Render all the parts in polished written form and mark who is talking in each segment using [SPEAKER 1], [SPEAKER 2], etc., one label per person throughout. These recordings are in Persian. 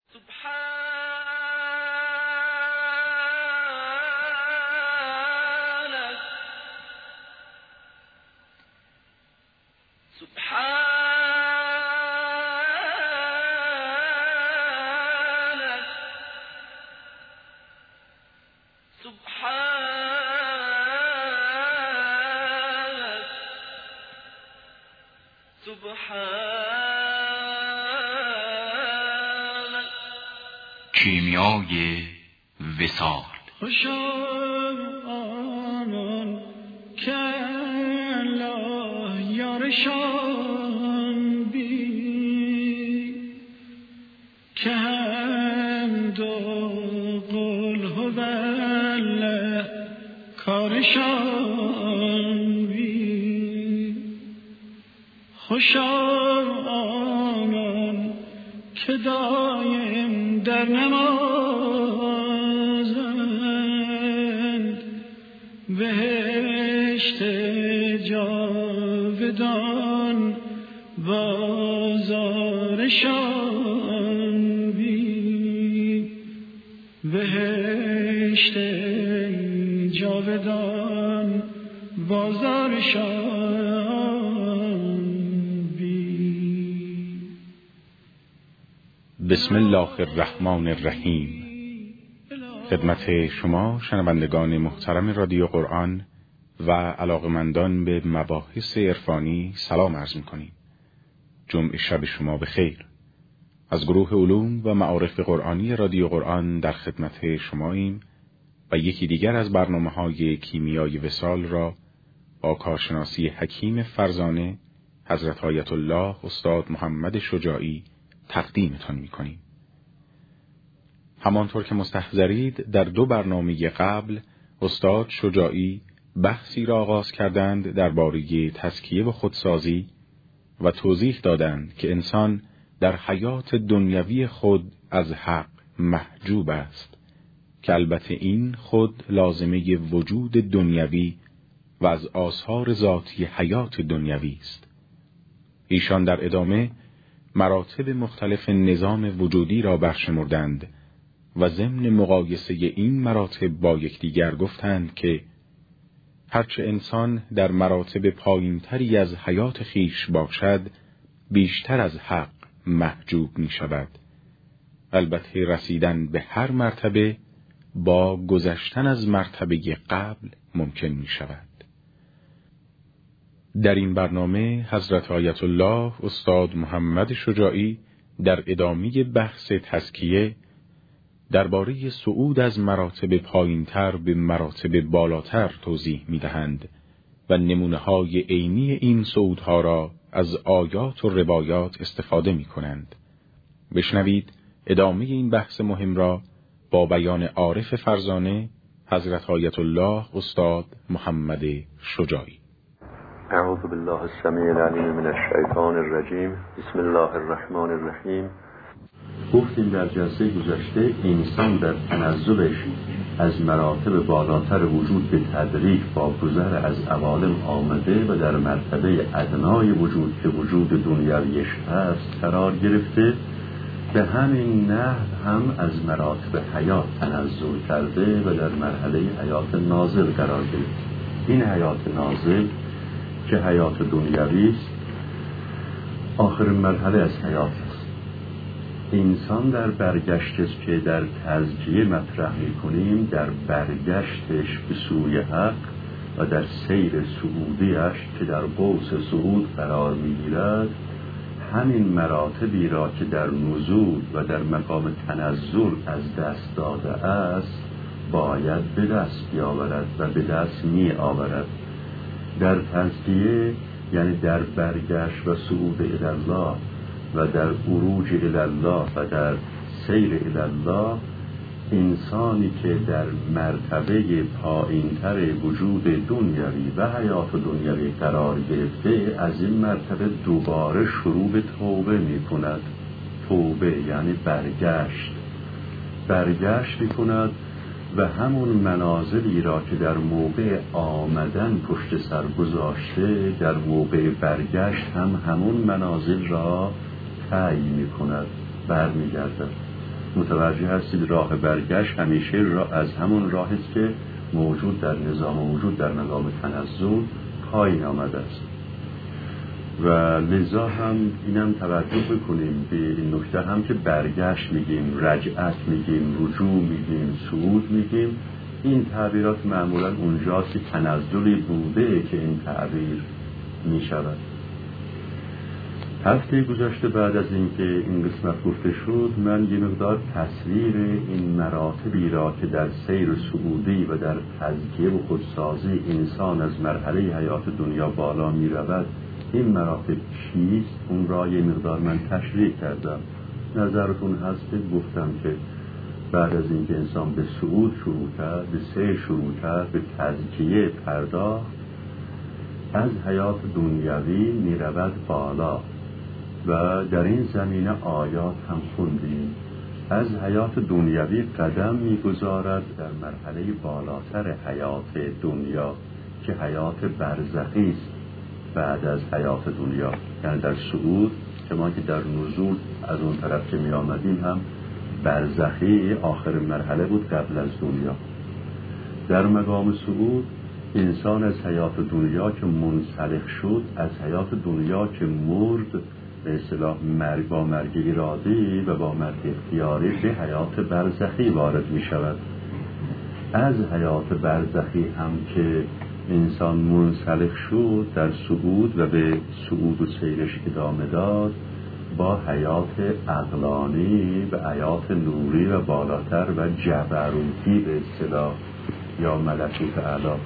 [SPEAKER 1] کیمیای وصال.
[SPEAKER 2] خوشا آنان که الله یارشان بی، که حمد و قل هو الله کارشان بی. خوشا آنان که دایم در نمازند، بهشت جاودان بازارشان بی، بهشت جاودان بازارشان بی.
[SPEAKER 3] بسم الله الرحمن الرحیم. خدمت شما شنوندگان محترم رادیو قرآن و علاقمندان به مباحث عرفانی سلام عرض می‌کنیم. جمعه شب شما بخیر. از گروه علوم و معارف قرآنی رادیو قرآن در خدمت شماییم و یکی دیگر از برنامه‌های کیمیای وصال را با کارشناسی حکیم فرزانه حضرت آیت الله استاد محمد شجاعی تقدیمتان می‌کنیم. همانطور که مستحضرید در 2 برنامه قبل استاد شجاعی بحثی را آغاز کردند درباره تزکیه و خودسازی و توضیح دادند که انسان در حیات دنیوی خود از حق محجوب است، که البته این خود لازمه وجود دنیوی و از آثار ذاتی حیات دنیوی است. ایشان در ادامه مراتب مختلف نظام وجودی را برشمردند و ضمن مقایسه این مراتب با یکدیگر گفتند که هرچه انسان در مراتب پایینتری از حیات خیش باشد، بیشتر از حق محجوب می شود. البته رسیدن به هر مرتبه با گذشتن از مرتبه قبل ممکن می شود. در این برنامه حضرت آیت الله استاد محمد شجاعی در ادامه بحث تزکیه درباره صعود از مراتب پایینتر به مراتب بالاتر توضیح می‌دهند و نمونه‌های عینی این صعودها را از آیات و روایات استفاده می‌کنند. بشنوید ادامه این بحث مهم را با بیان عارف فرزانه حضرت آیت الله استاد محمد شجاعی.
[SPEAKER 4] اعوذ بالله السمیع العلیم من الشیطان الرجیم. بسم الله الرحمن الرحیم. گفتیم در جلسه گذشته انسان در تنزلش از مراتب بالاتر وجود به تدریج با گذر از عوالم آمده و در مرتبه ادنای وجود که وجود دنیویش هست قرار گرفته. به همین نحو هم از مراتب حیات تنزل کرده و در مرحله حیات نازل قرار گرفته. این حیات نازل که حیات دنیوی است آخرین مرحله از حیات است. انسان در برگشتش که در تزکیه مطرح می‌کنیم، در برگشتش به سوی حق و در سیر صعودیش که در قوس صعود قرار می‌گیرد، همین مراتبی را که در نزول و در مقام تنزل از دست داده است باید به دست بیاورد و به دست می‌آورد. در تزکیه یعنی در برگشت و صعود الی الله و در عروج الی الله و در سیر الی الله، انسانی که در مرتبه پایینتر وجود دنیوی و حیات دنیوی قرار گرفته، از این مرتبه دوباره شروع به توبه می کند. توبه یعنی برگشت می کند و همون منازلی را که در موقع آمدن پشت سر گذاشته، در موقع برگشت هم همون منازل را طی می کند، برمیگردد. متوجه هستید راه برگشت همیشه از همون راهی است که موجود در نظام وجود در مقام تنزل پایین آمده است. و لذا هم اینم توجه بکنیم به این نکته هم که برگشت میگیم، رجعت میگیم، رجوع میگیم، صعود میگیم. این تعبیرات معمولا اونجاست که تنزلی بوده که این تعبیر میشود. هفته گذشته بعد از اینکه این قسمت گفته شد، من یه مقدار تصویر این مراتبی را که در سیر صعودی و در تزکیه و خودسازی انسان از مرحله حیات دنیا بالا می رود، این مراتب چیست؟ اون را یه مقدار من تشریح کردم. نظرتون هست که گفتم که بعد از اینکه انسان به صعود شروع کرد، به سیر شروع کرد، به تزکیه پرداخت، از حیات دنیوی می رود بالا و در این زمینه آیات هم خوندیم. از حیات دنیوی قدم می‌گذارد در مرحله بالاتر حیات دنیا که حیات برزخی است. بعد از حیات دنیا یعنی در صعود که ما که در نزول از اون طرف که می آمدیم هم برزخی آخر مرحله بود قبل از دنیا. در مقام صعود انسان از حیات دنیا که منسلخ شد، از حیات دنیا که مرد، به اصطلاح مرگ با مرگ ارادی و با مرگ اختیاری، به حیات برزخی وارد می شود. از حیات برزخی هم که انسان منسلخ شد در صعود و به صعود و سیرش ادامه داد، با حیات عقلانی به حیات نوری و بالاتر و جبروتی به اصطلاح یا ملکوت اعلی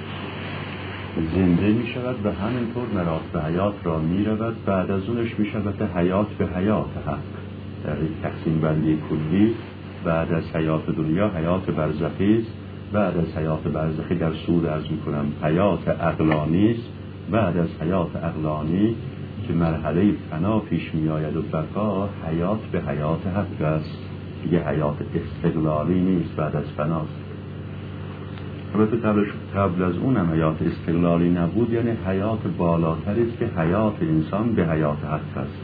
[SPEAKER 4] زنده می شود و همینطور مراتب حیات را می رود. بعد از اونش می شود حیات به حیات حق. در یک تقسیم بندی کلی بعد از حیات دنیا حیات برزخی است، بعد از حیات برزخی در صعود عرض می کنم حیات عقلانی است، بعد از حیات عقلانی که مرحله فنا پیش می آید و بقا، حیات به حیات حق است. دیگه حیات استقلالی نیست، بعد از فناست. البته قبل از اونم حیات استقلالی نبود، یعنی حیات بالاتری است که حیات انسان به حیات حق است.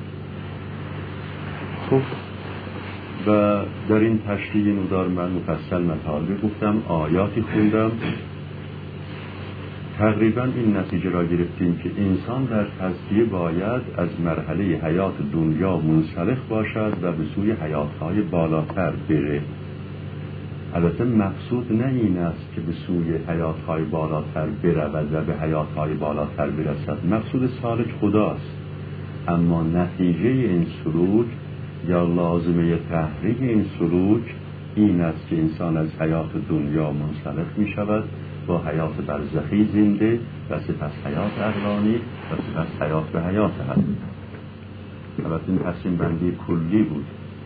[SPEAKER 4] خب و در این تشریح نودار من مفصل مطالب گفتم، آیاتی خوندم، تقریبا این نتیجه را گرفتیم که انسان در تزکیه باید از مرحله حیات دنیا منسلخ باشد و به سوی حیاتهای بالاتر بره. البته مقصود نه این است که به سوی حیاتهای بالاتر برود و به حیاتهای بالاتر برسد. مقصود سالک خداست، اما نتیجه این سلوک یا لازمه تحریک این سلوک این است که انسان از حیات دنیا منسلخ می شود، با حیات برزخی زنده و سپس حیات عقلانی و سپس حیات به حیات حق. البته این تقسیم بندی کلی بود.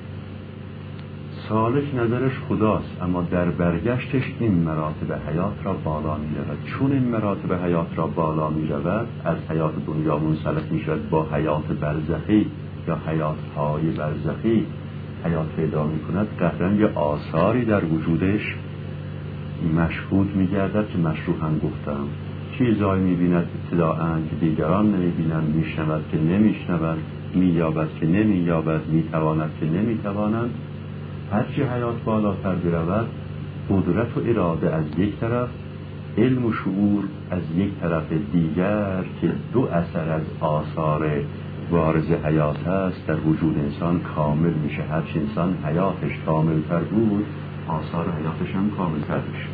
[SPEAKER 4] سالک نظرش خداست، اما در برگشتش این مراتب حیات را بالا می رود. چون این مراتب حیات را بالا می رود، از حیات دنیا منسلخ می شود، با حیات برزخی یا حیاتهای برزخی حیات پیدا می کند. قطعا یه آثاری در وجودش مشهود می گردد که مشروحاً گفتم. چیزهایی می بیند ابتداءً که دیگران نمی بینند، می شنود که نمی شنود، می یابد که نمی یابد، می تواند که نمی توانند. هرچی حیات بالاتر برود، قدرت و اراده از یک طرف، علم و شعور از یک طرف دیگر که دو اثر از آثار بارز حیات است، در وجود انسان کامل میشه. هرچی انسان حیاتش کاملتر بود، آثار حیاتش هم کاملتر میشه.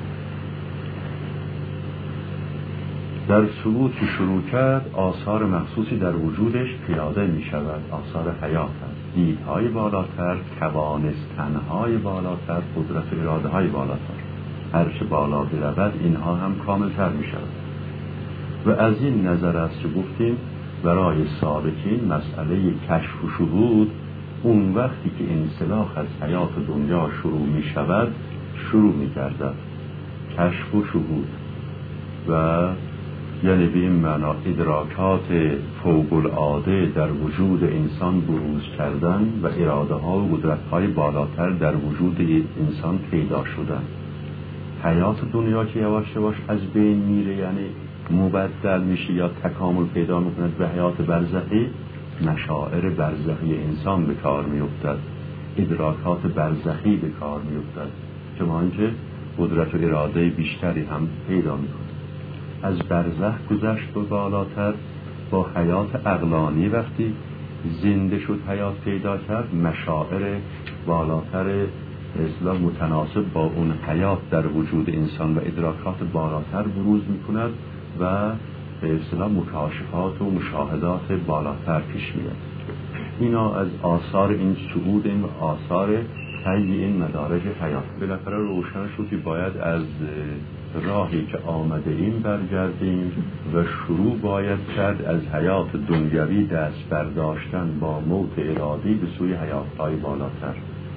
[SPEAKER 4] در صعود که شروع کرد، آثار مخصوصی در وجودش پیاده می شود. آثار حیات هست، دیدهای بالاتر، توانستنهای بالاتر، قدرت و اراده های بالاتر. هرچه بالا برود اینها هم کاملتر می شود. و از این نظر است که گفتیم برای سالکین مسئله کشف و شهود اون وقتی که انسلاخ از حیات دنیا شروع می شود شروع می گردد. کشف و شهود و یعنی به این معنا ادراکات فوق العاده در وجود انسان بروز کردن و اراده ها و قدرت های بالاتر در وجود انسان پیدا شدن. حیات دنیا که یواش یواش از بین میره، یعنی مبدل میشه یا تکامل پیدا میکند به حیات برزخی، مشاعر برزخی انسان به کار میافتد. ادراکات برزخی به کار می‌افتد، چون اینکه قدرت و اراده بیشتری هم پیدا می‌کند. از برزخ گذشت و بالاتر با حیات عقلانی وقتی زنده شد، حیات پیدا کرد، مشاعر بالاتر اصلاح متناسب با اون حیات در وجود انسان و ادراکات بالاتر بروز می‌کند و به اصطلاح مکاشفات و مشاهدات بالاتر پیش میاد. اینا از آثار این صعود این و آثار طی این مدارج حیات. بالاخره روشن شد که باید از راهی که آمده این برگردیم و شروع باید کرد از حیات دنیوی دست برداشتن با موت ارادی به سوی حیات‌های بالاتر.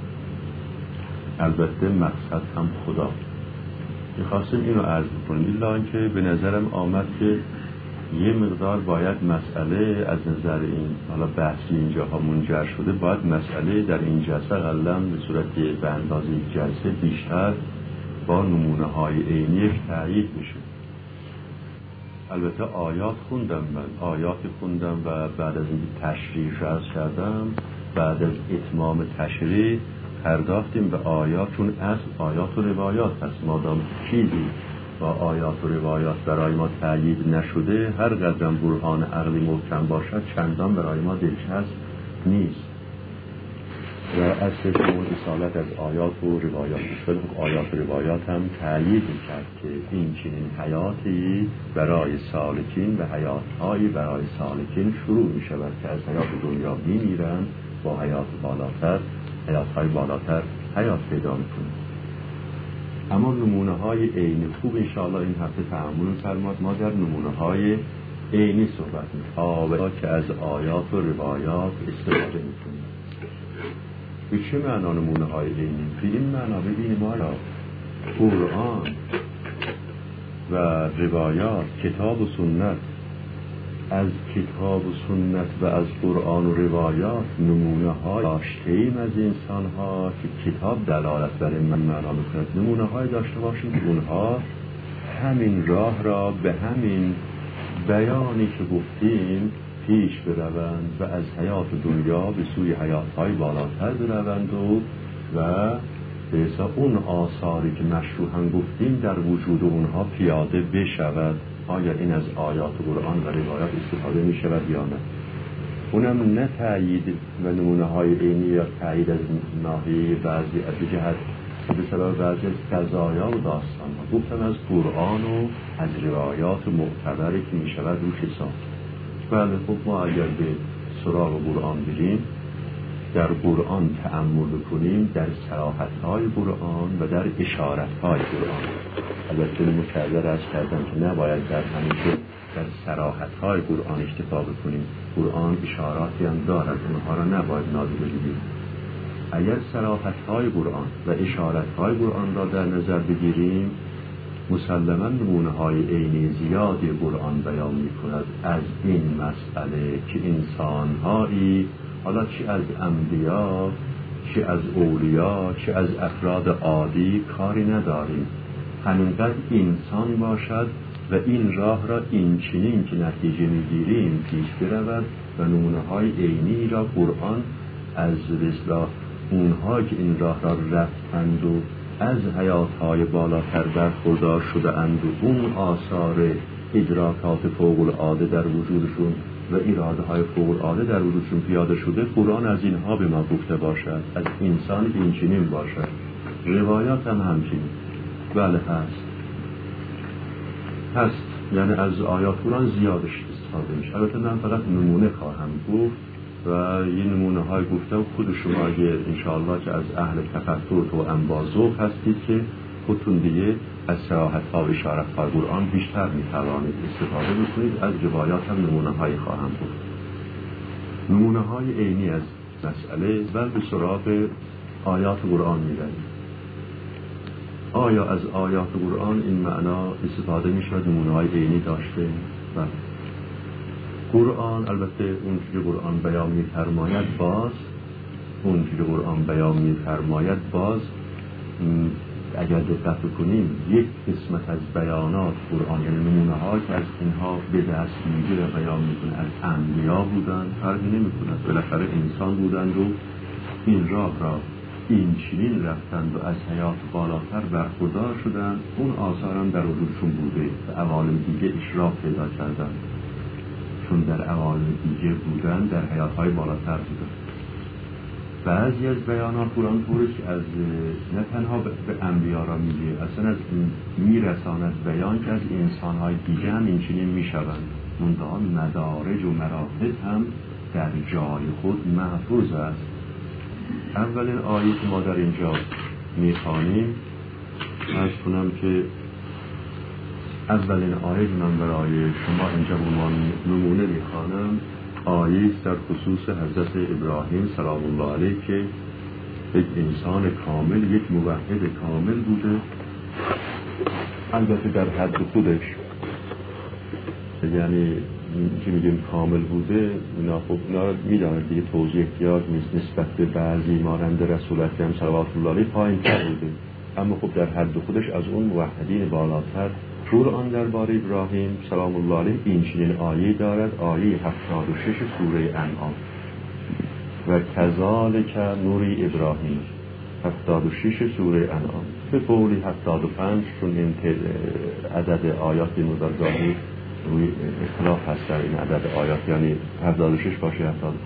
[SPEAKER 4] البته مقصد هم خدا. می‌خواستیم اینو عرض بکنیم، الا اینکه به نظرم آمد که یه مقدار باید مسئله از نظر این حالا بحثی اینجاها منجر شده، باید مسئله در این جلسه غالباً به صورت به اندازه جلسه بیشتر با نمونه‌های عینی تایید میشه. البته آیات خوندم، من آیاتی خوندم و بعد از این تشریح عرض کردم، بعد از اتمام تشریح پرداختیم به آیات، چون اصل آیات و روایات هست. مادام چیزی با آیات و روایات برای ما تأیید نشده، هر قدرم برهان عقلی محکم باشد چندان برای ما دلچسب نیست و اصل شما اصالت از آیات و روایات است. آیات و روایات هم تأیید می‌کرد که این چنین حیاتی برای سالکین و حیات‌هایی برای سالکین شروع می‌شود که از حیات دنیا می‌میرند با حیات بالاتر، حیات‌های بالاتر حیات پیدا می‌کنند. اما نمونه‌های عینی خوب انشاءالله این هفته تأمل فرماد. ما در نمونه‌های عینی صحبت می‌کنیم که از آیات و روایات استفاده می‌کنیم. به چه معنا نمونه‌های عینی؟ به این معنا ببینیم ما را قرآن و روایات، کتاب و سنت، از کتاب و سنت و از قرآن و روایات نمونه‌های داشته‌ایم از انسان‌ها که کتاب دلالت بر این معنا می‌کند. نمونه‌های داشته باشیم که اونها همین راه را به همین بیانی که گفتیم پیش بروند و از حیات دنیا به سوی حیات‌های بالاتر بروند و به حساب اون آثاری که مشروحاً گفتیم در وجود اونها پیاده بشود. آیا این از آیات قرآن و روایات استفاده می شود یا نه؟ اونم نه تأیید و نمونه‌های عینی یا تأیید از ناحیه بعضی از جهت به سبب بعضی از قضایا و داستان‌ها، گفتم از قرآن و از روایات معتبری که می شود روش حساب. بله خب ما اگر به سراغ قرآن بریم، در قرآن تأمل بکنیم، در صراحت‌های قرآن و در اشارت‌های قرآن. البته مکرر عرض کردم که نباید در همیشه در صراحت‌های قرآن اکتفا بکنیم. قرآن اشاراتی هم دارد، اونها را نباید نادیده بگیریم. اگر صراحت‌های قرآن و اشارت‌های قرآن را در نظر بگیریم، مسلماً نمونه‌های عینی زیادی قرآن بیان می‌کند از این مسئله که انسان‌هایی، حالا چه از انبیا، چه از اولیا، چه از افراد عادی کاری نداریم، همینقدر انسان باشد و این راه را این چنین که نتیجه می‌گیریم پیش برود و نمونه‌های عینی را قرآن از اصلاح اونها که این راه را رفتند و از حیات‌های بالاتر برخوردار شده اند و اون آثار ادراکات فوق العاده در وجودشون و اراده های فوق العاده در وجودشون پیاده شده، قرآن از اینها به ما گفته باشد، از انسان این چنین باشد. روایات هم همچنین. بله هست یعنی از آیات قرآن زیادش استفاده میشه. البته من فقط نمونه خواهم گفت و یه نمونه های گفتم. خود شما اگه انشاءالله که از اهل تفکر و انبازوق هستید که خودتون دیگه از صراحت ها و اشارت های قرآن بیشتر میتوانید استفاده بکنید. از روایات هم نمونه های خواهم گفت. نمونه های عینی از مسئله و به سراغ آیات قرآن میبرید. آیا از آیات قرآن این معنا استفاده میشود نمونه های عینی داشته؟ بله. قرآن البته اون که قرآن بیان می‌فرماید باز اگر دقت بکنیم یک قسمت از بیانات قرآن یعنی نمونه‌ها که از اینها به دست می‌گیره بیان می‌کنه از انبیا بودن، فرقی نمی‌کند، بالاخره انسان بودند و این راه را این چنین رفتند و از حیات بالاتر برخوردار شدند، اون آثار هم در وجودشون بوده. به عوالم دیگه اشراف پیدا کردند، چون در عوالم دیگه بودن در حیاتهای بالاتر بودن. بعضی از بیانات قرآن طوره که از نه تنها به انبیا را میگه، اصلا از میرساند بیان که از انسانهای دیگه هم این چنین میشوند. منتها مدارج و مراتب هم در جای خود محفوظ است. اولین آیه که ما در اینجا میخوانیم، عرض کنم که اولین آیه که من برای شما اینجا نمونه میخوانم، آیه در خصوص حضرت ابراهیم سلام الله علیه که یک انسان کامل، یک موحد کامل بوده، البته در حد خودش. یعنی که میگیم کامل بوده، اینا خب اینا میدانه دیگه، توضیح احتیاج نیست. نسبت به بعضی مانند رسول اکرم صلوات الله علیه پایین‌تر بوده، اما خب در حد خودش از اون موحدین بالاتر. قرآن درباره ابراهیم سلام الله علیه این چنین آیه دارد، آیه 76 سوره انعام: و کذالک نوری ابراهیم. 76 سوره انعام به قولی 75، چون این عدد آیات مدرگاهی روی اختلاف هست در این عدد آیات، یعنی 76 باشه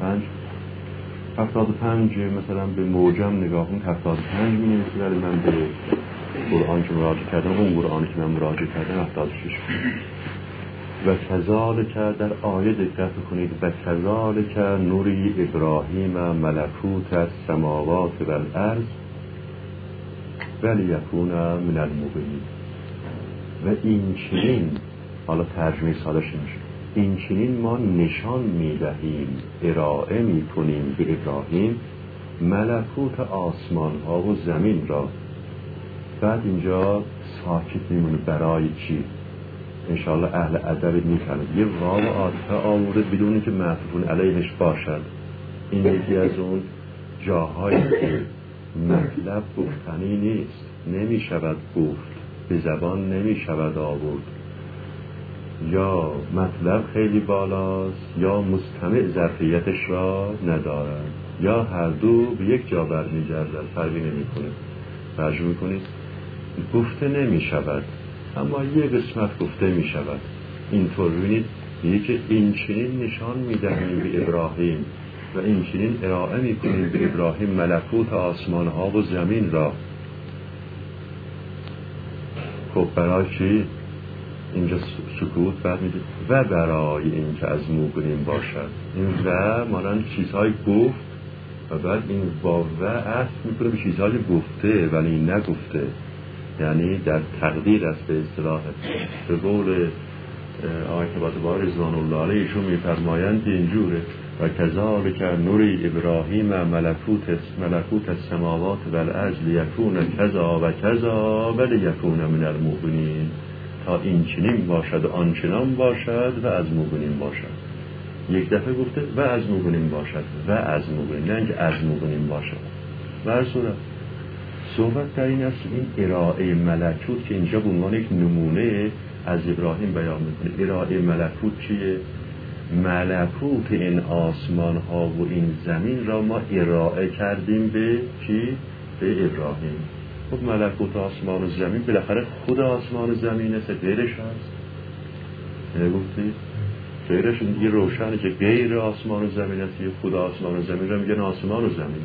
[SPEAKER 4] 75 مثلا به موجم نگاه کن 75 می‌نویسه، ولی من به قرآن که مراجعه کردم، اون قرآنی که من مراجعه کردم 76. و کذالک در آیه دقت کنید: و کذالک نوری ابراهیم ملکوت السماوات و الارض ولیکون من الموقنین. و این چنین، حالا ترجمه ساده میشه، این چنین ما نشان میدهیم، ارائه میکنیم به ابراهیم ملکوت آسمان ها و زمین را. بعد اینجا ساکت میمونه برای چی؟ انشاءالله اهل ادب میکنه یه واو عاطفه آورده بدون که معطوف علیهش باشد. این یکی از اون جاهایی که مطلب گفتنی نیست، نمیشود گفت، به زبان نمیشود آورد. یا مطلب خیلی بالاست یا مستمع ظرفیتش را ندارد، یا هر دو به یک جا برمیگردد، فرقی نمیکنه. ترجمه کنید گفته نمی شود اما یه قسمت گفته می شود. اینطور ببینید یکی این چنین نشان می دهیم به ابراهیم و این چنین ارائه می کنیم به ابراهیم ملکوت آسمان ها و زمین را. خب برای چی؟ اینجا سکوت، بعد میگه و برای این که از موقنین باشد. این و مانند چیزهای گفت و بعد این با و عطف میکنه به چیزهای گفته ولی نگفته، یعنی در تقدیر است به اصطلاح. به قول آقای طباطبایی رضوان الله علیهشون میفرمایند اینجوره: و کذالک نوری ابراهیم ملکوت السماوات و الارض لیکون کذا و کذا و لیکون من الموقنین. تا این چنین باشد و آنچنان باشد و از موقنین باشد. یک دفعه گفته و از موقنین باشد و از موقنین، نه اینکه از موقنین باشد. و صحبت در این است این ارائه ملکوت که اینجا به عنوان یک نمونه از ابراهیم بیان میکنه. ارائه ملکوت چیه؟ ملکوت این آسمان ها و این زمین را ما ارائه کردیم به چی؟ به ابراهیم. خب ملکوت آسمان و زمین بالاخره خود آسمان و زمین است، غیرش هست؟ نگفتی؟ غیرش یه روشنه که غیر آسمان و زمین است، یه خود آسمان و زمین را میگن آسمان و زمین.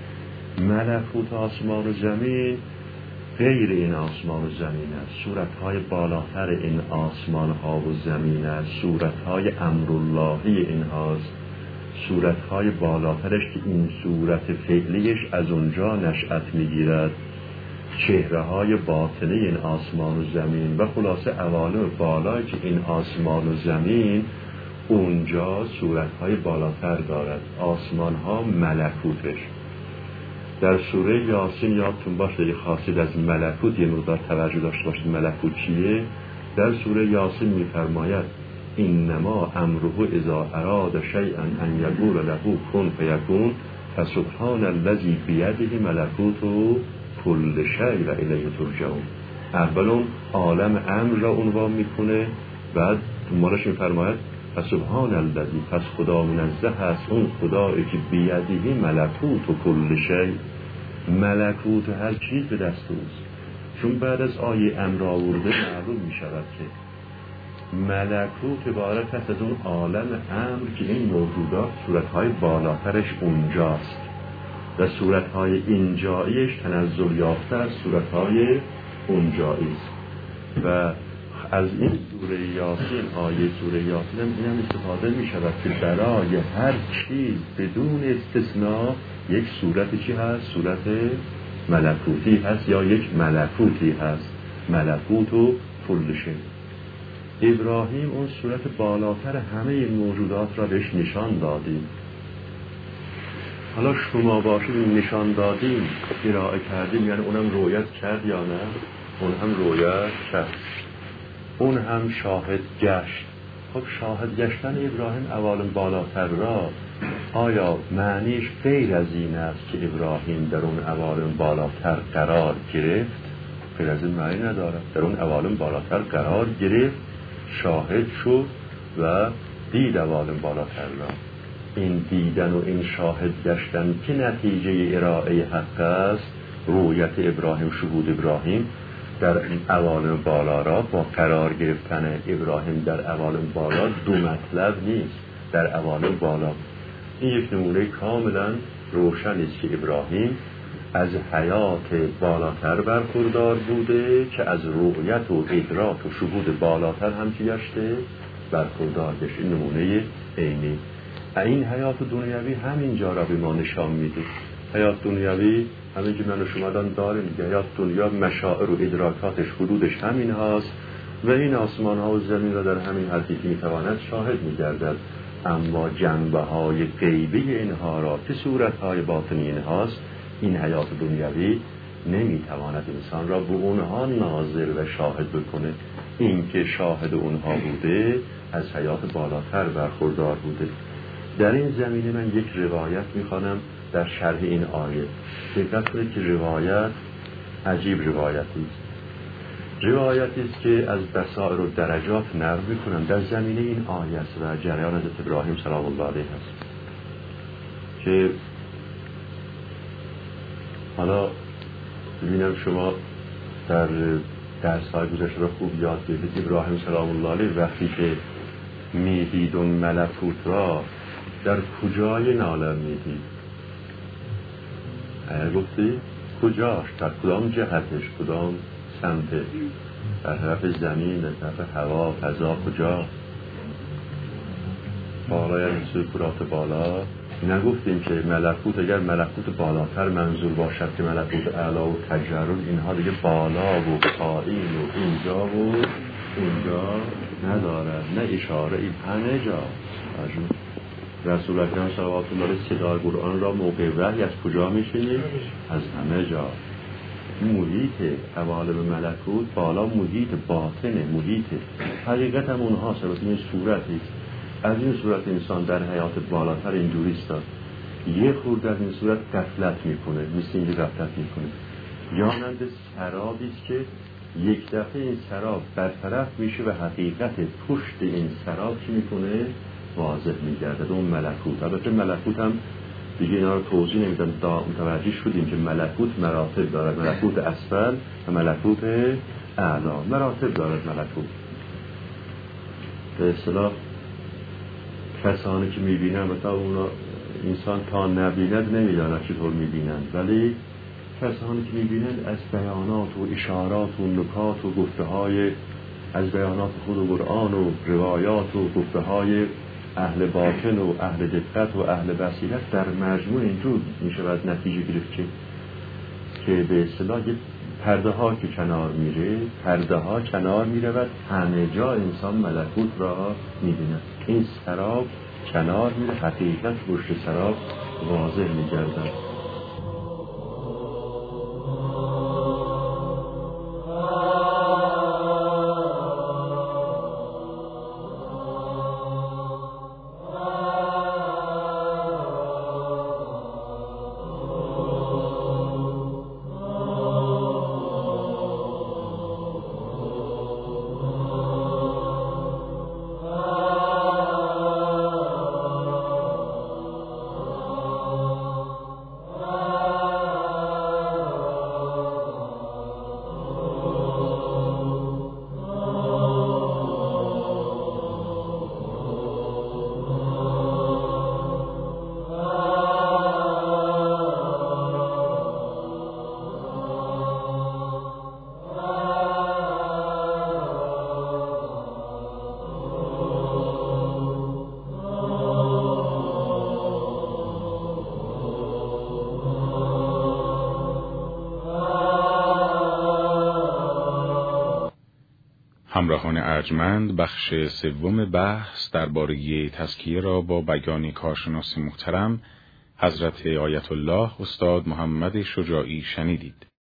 [SPEAKER 4] ملکوت آسمان و زمین غیر این آسمان و زمین است، صورتهای بالاتر این آسمان ها و زمین است، صورتهای امراللهی این هاست، صورتهای بالاترش که این صورت فعلیش از اونجا نشأت میگیرد، چهره های باطنی این آسمان و زمین و خلاصه عوالم بالایی که این آسمان و زمین اونجا صورتهای بالاتر دارد. آسمان ها ملکوتش. در سوره یاسین یادتون باشه یه خاصیت از ملکوت یه مقدار توجه داشته باشید. ملکوت چیه؟ در سوره یاسین میفرماید انما امره اذا اراد شیئا ان یقول له کن فیکون فسبحان الذی بیده ملکوت کل شیء و الیه ترجعون. اول اون عالم امر را عنوان میکنه، بعد مالش میفرماید فسبحان الذی، پس خدا منزه است، اون خدایی که بیدیه ملکوت و کل شی، ملکوت هر چیز به دست اوست. چون بعد از آیه امر آورده معلوم می شود که ملکوت عبارت است از اون عالم امر که این موجودات صورتهای بالاترش اونجاست و صورتهای اینجاییش تنزل یافته از صورتهای اونجایی است. و از این سوره یاسین، آیه سوره یاسین هم این استفاده می شود که برای هر چیز بدون استثناء یک صورت چی هست؟ صورت ملکوتی هست یا یک ملکوتی هست، ملکوت و کل شی. ابراهیم اون صورت بالاتر همه این موجودات را بهش نشان دادیم. حالا شما باشید نشان دادیم، ارائه کردیم، یعنی اونم رویت کرد یا نه؟ اون هم رویت کرد، اون هم شاهد گشت. خب شاهد گشتن ابراهیم اوالم بالاتر را آیا معنیش غیر از این است که ابراهیم در اون اوالم بالاتر قرار گرفت؟ غیر از این معنی ندارد. در اون اوالم بالاتر قرار گرفت، شاهد شد و دید اوالم بالاتر را. این دیدن و این شاهد گشتن که نتیجه ارائه حق است، رویت ابراهیم، شهود ابراهیم در این اوالم بالا را با قرار گرفتن ابراهیم در اوالم بالا دو مطلب نیست. در اوالم بالا این یک نمونه کاملا روشن است که ابراهیم از حیات بالاتر برخوردار بوده که از رؤیت و ادراک و شهود بالاتر هم که گشته برخوردار گشت. این نمونه عینی. این حیات دنیوی همینجا را به ما نشان میده. حیات دنیوی همین که من و شما داریم، حیات دنیا مشاعر و ادراکاتش حدودش همین هاست و این آسمان ها و زمین را در همین حدی که میتواند شاهد میگردد. اما جنبه های غیبی اینها را که صورت های باطنی اینهاست، این حیات دنیوی نمیتواند انسان را به اونها ناظر و شاهد بکنه. این که شاهد اونها بوده از حیات بالاتر برخوردار بوده. در این زمینه من یک روایت میخوانم در شرح این آیه. دقت کنید که روایت عجیب روایتی است. روایتی است که از بصائر و درجات نقل میکنم در زمینه این آیه است و جریان حضرت ابراهیم سلام الله علیه است که حالا ببینم شما در درس‌های گذشته را خوب یاد بگیرید. ابراهیم سلام الله علیه وقتی که میدید اون ملکوت را در کجای نالم میدید؟ گفتی کجاش؟ در کدام جهتش؟ کدام سمتش؟ در طرف زمین، در طرف هوا، فضا، کجا؟ بالا یعنی سوی کرات بالا. نگفتیم که ملکوت اگر ملکوت بالاتر منظور باشد که ملکوت اعلا و تجرد، اینها دیگه بالا و پایین و اینجا و اونجا ندارد، نه اشاره، این همه جا. رسول اکرم صلوات الله علیه صدای قرآن را موقع وحی از کجا میشنید؟ از همه جا. محیط عوالم ملکوت بالا محیط باطنه، محیط حقیقت هم اونها سبب این صورتی از این صورت انسان در حیات بالاتر اینجوری است. یه خورد از این صورت غفلت میکنه، مثل اینکه غفلت میکنه، یا مانند سرابی است که یک دفعه این سراب برطرف میشه و حقیقت پشت این سراب چی میکنه؟ واضح میگرده. اون ملکوت. البته ملکوت هم دیگه اینا رو توضیح نمیدم، متوجه شدیم که ملکوت مراتب دارد، ملکوت اسفل و ملکوت اعلا. مراتب دارد ملکوت. به اصطلاح کسانی که میبینن، مثلا اونا انسان تا نبیند نمیداند چطور میبینند، ولی کسانی که میبینند از بیانات و اشارات و نکات و گفته های از بیانات خود قرآن و روایات و گفته های اهل باطن و اهل دقت و اهل بصیرت در مجموع اینجور میشود نتیجه گرفت که به اصطلاح پرده ها که کنار میره، پرده ها کنار میرود، همه جا انسان ملکوت را میبیند. این سراب کنار میره، حقیقت پشت سراب واضح میگردد.
[SPEAKER 3] همراهان ارجمند، بخش سوم بحث درباره تزکیه را با بیان کارشناس محترم حضرت آیت الله استاد محمد شجاعی شنیدید.